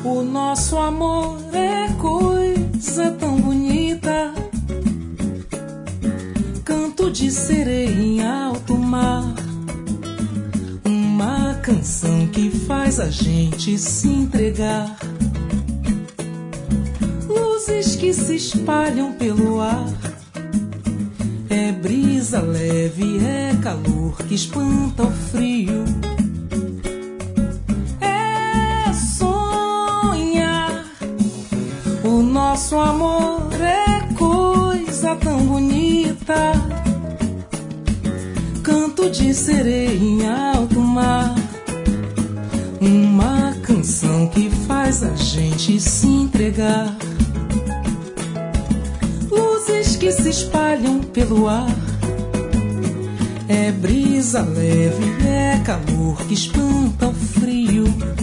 O nosso amor é coisa tão bonita, canto de sereia em alto mar, uma canção que faz a gente se entregar. Luzes que se espalham pelo ar, é brisa leve, é calor que espanta o frio. É sonhar. O nosso amor é coisa tão bonita, canto de sereia em alto mar, uma canção que faz a gente se entregar. Luzes que se espalham pelo ar, é brisa leve, é calor que espanta o frio.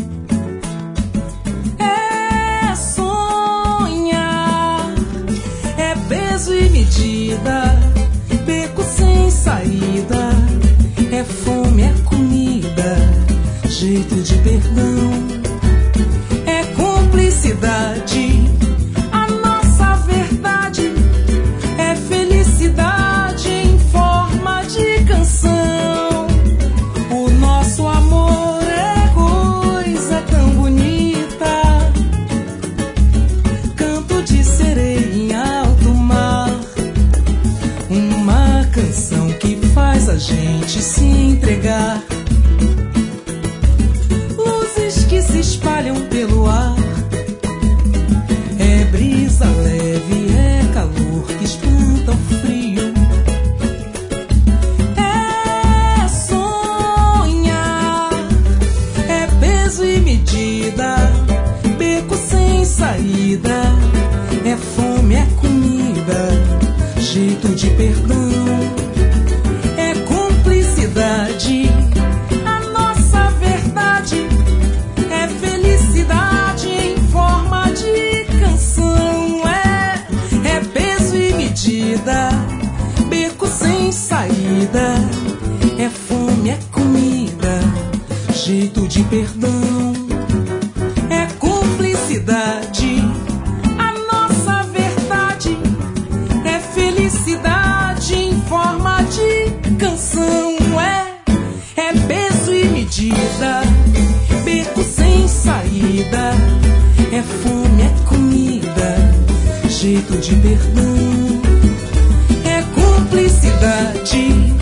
É sonhar, é peso e medida, beco sem saída, é fome, é comida, jeito de perdão, é cumplicidade. A nossa verdade é felicidade em forma de canção. O nosso amor é coisa tão bonita, canto de sereia em alto mar, uma canção que faz a gente se entregar. Luzes que se espalham pelo ar, é brisa leve, é calor que espanta o frio. É sonhar, é peso e medida, beco sem saída, é fome, é comida, jeito de perdão, é cumplicidade. A nossa verdade é felicidade em forma de canção. É peso e medida, beco sem saída, é fome, é comida, jeito de perdão, é cumplicidade. A nossa verdade é felicidade em forma de canção. É peso e medida, beco sem saída, é fome, é comida, jeito de perdão, é cumplicidade.